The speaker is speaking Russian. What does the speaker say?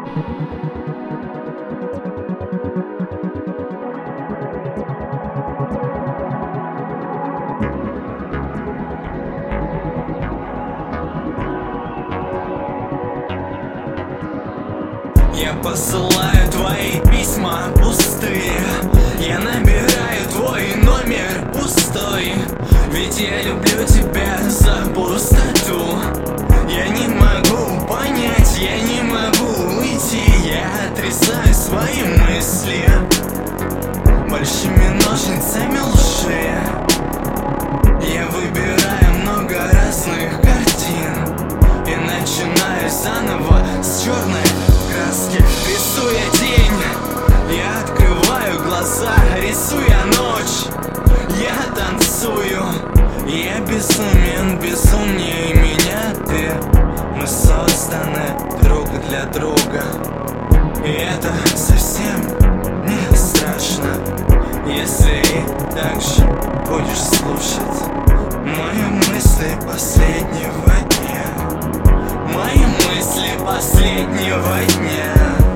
Я посылаю твои письма пустые, я набираю твой номер пустой. Ведь я люблю тебя за пустоту. Я не могу понять, я не могу уйти. Я отрезаю свои мысли большими ножницами лжи. Я выбираю много разных картин и начинаю заново с черной краски. Рисуя день, я открываю глаза, рисуя ночь, я танцую. Я безумен, безумнее меня ты. Мы созданы друг для друга, и это совсем не страшно, если и так же будешь слушать мои мысли последнего дня, мои мысли последнего дня.